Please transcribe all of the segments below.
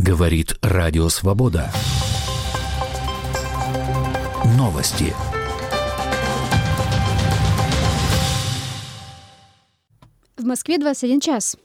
Говорит Радио Свобода. Новости. В Москве 21 час.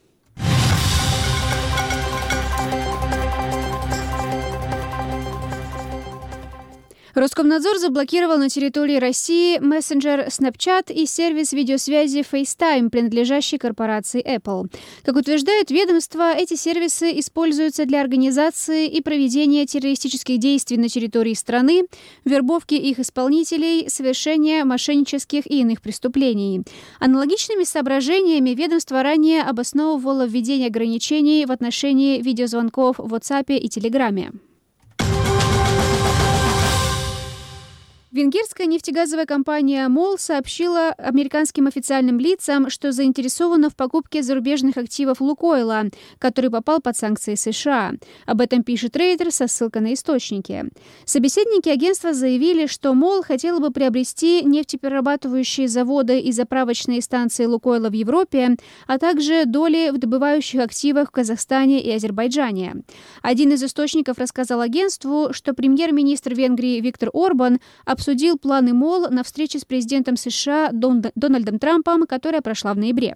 Роскомнадзор заблокировал на территории России мессенджер Snapchat и сервис видеосвязи FaceTime, принадлежащий корпорации Apple. Как утверждает ведомство, эти сервисы используются для организации и проведения террористических действий на территории страны, вербовки их исполнителей, совершения мошеннических и иных преступлений. Аналогичными соображениями ведомство ранее обосновывало введение ограничений в отношении видеозвонков в WhatsApp и Telegram. Венгерская нефтегазовая компания MOL сообщила американским официальным лицам, что заинтересована в покупке зарубежных активов «Лукойла», который попал под санкции США. Об этом пишет Рейтер со ссылкой на источники. Собеседники агентства заявили, что MOL хотела бы приобрести нефтеперерабатывающие заводы и заправочные станции «Лукойла» в Европе, а также доли в добывающих активах в Казахстане и Азербайджане. Один из источников рассказал агентству, что премьер-министр Венгрии Виктор Орбан обсудил планы MOL на встрече с президентом США Дональдом Трампом, которая прошла в ноябре.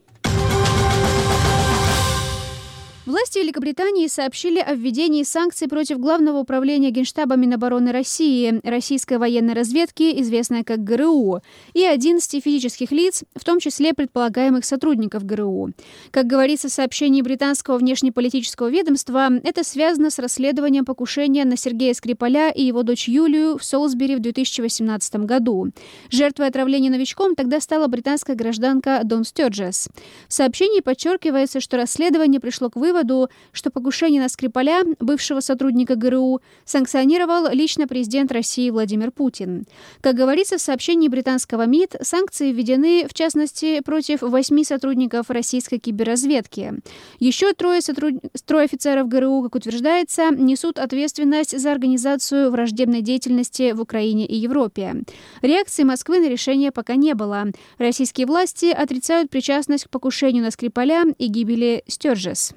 Власти Великобритании сообщили о введении санкций против Главного управления Генштаба Минобороны России, российской военной разведки, известной как ГРУ, и 11 физических лиц, в том числе предполагаемых сотрудников ГРУ. Как говорится в сообщении британского внешнеполитического ведомства, это связано с расследованием покушения на Сергея Скрипаля и его дочь Юлию в Солсбери в 2018 году. Жертвой отравления новичком тогда стала британская гражданка Дон Стёрджес. В сообщении подчеркивается, что расследование пришло к выводу, что покушение на Скрипаля, бывшего сотрудника ГРУ, санкционировал лично президент России Владимир Путин. Как говорится в сообщении британского МИД, санкции введены, в частности, против 8 сотрудников российской киберразведки. Еще трое офицеров ГРУ, как утверждается, несут ответственность за организацию враждебной деятельности в Украине и Европе. Реакции Москвы на решение пока не было. Российские власти отрицают причастность к покушению на Скрипаля и гибели Стёрджес.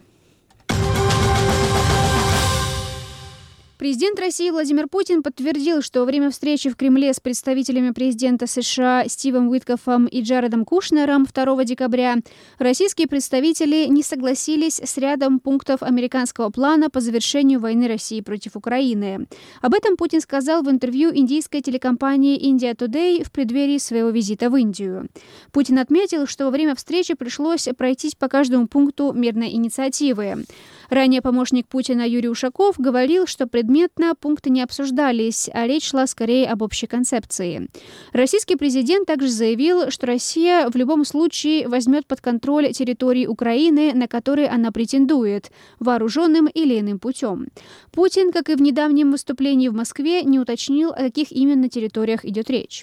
Президент России Владимир Путин подтвердил, что во время встречи в Кремле с представителями президента США Стивом Уиткофом и Джаредом Кушнером 2 декабря российские представители не согласились с рядом пунктов американского плана по завершению войны России против Украины. Об этом Путин сказал в интервью индийской телекомпании India Today в преддверии своего визита в Индию. Путин отметил, что во время встречи пришлось пройтись по каждому пункту мирной инициативы. Ранее помощник Путина Юрий Ушаков говорил, что предметно пункты не обсуждались, а речь шла скорее об общей концепции. Российский президент также заявил, что Россия в любом случае возьмет под контроль территории Украины, на которые она претендует, вооруженным или иным путем. Путин, как и в недавнем выступлении в Москве, не уточнил, о каких именно территориях идет речь.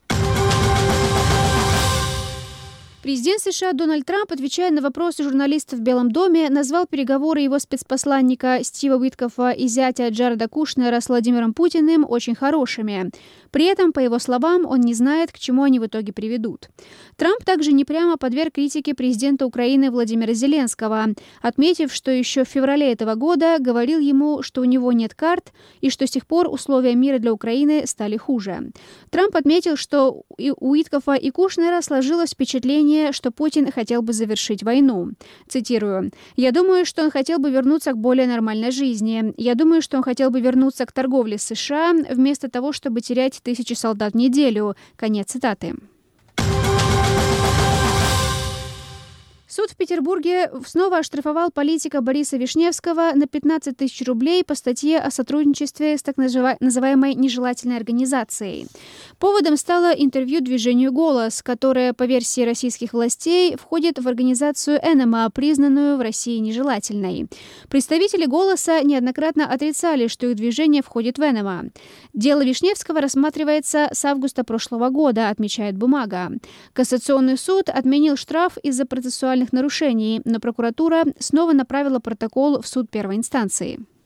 Президент США Дональд Трамп, отвечая на вопросы журналистов в Белом доме, назвал переговоры его спецпосланника Стива Уиткофа и зятя Джареда Кушнера с Владимиром Путиным очень хорошими. При этом, по его словам, он не знает, к чему они в итоге приведут. Трамп также непрямо подверг критике президента Украины Владимира Зеленского, отметив, что еще в феврале этого года говорил ему, что у него нет карт и что с тех пор условия мира для Украины стали хуже. Трамп отметил, что у Уиткофа и Кушнера сложилось впечатление, что Путин хотел бы завершить войну. Цитирую. «Я думаю, что он хотел бы вернуться к более нормальной жизни. Я думаю, что он хотел бы вернуться к торговле с США, вместо того, чтобы терять 1000 солдат в неделю». Конец цитаты. Суд в Петербурге снова оштрафовал политика Бориса Вишневского на 15 тысяч рублей по статье о сотрудничестве с так называемой нежелательной организацией. Поводом стало интервью движению «Голос», которое, по версии российских властей, входит в организацию Энема, признанную в России нежелательной. Представители «Голоса» неоднократно отрицали, что их движение входит в Энема. Дело Вишневского рассматривается с августа прошлого года, отмечает «Бумага». Кассационный суд отменил штраф из-за процессуальных нарушений, но прокуратура снова направила протокол в суд первой инстанции.